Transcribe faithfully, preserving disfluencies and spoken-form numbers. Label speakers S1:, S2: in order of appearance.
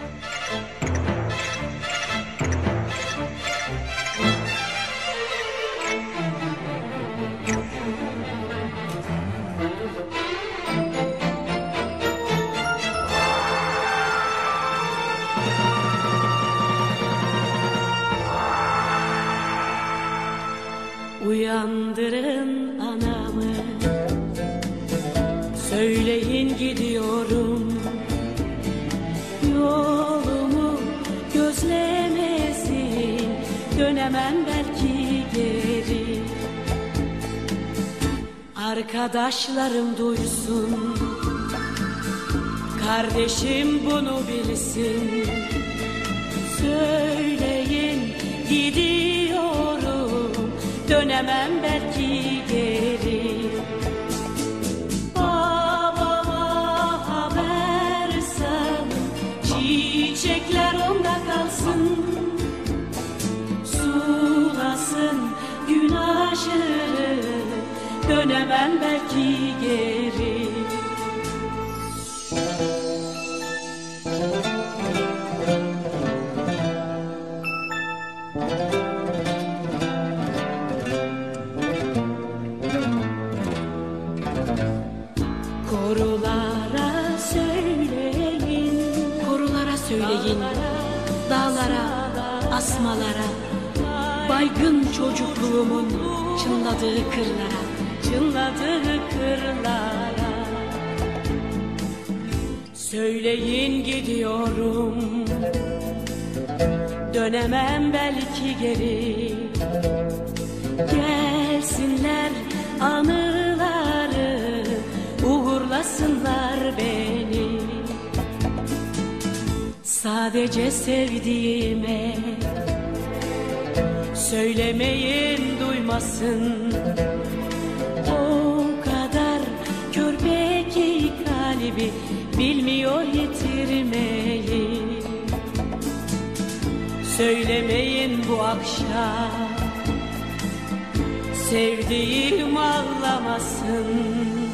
S1: Uyandırın anamı, söyleyin gidiyorum. Yolumu gözlemesin, dönemem belki geri. Arkadaşlarım duysun, kardeşim bunu bilsin. Söyleyin gidiyorum, dönemem belki geri. Babama haber sal, çiçekler onda kalsın. Sulasın güneşi, dönemem belki geri. Korulara söyleyin, korulara söyleyin, dağlara, asmalara, baygın çocukluğumun çınladığı kırlara, çınladığı kırlara. Söyleyin gidiyorum, dönemem belki geri. Gelsinler anıları, uğurlasınlar beni. Sadece sevdiğime söylemeyin, duymasın. O kadar körpe ki kalbi bilmiyor yitirmeyi. Söylemeyin bu akşam, sevdiğim ağlamasın.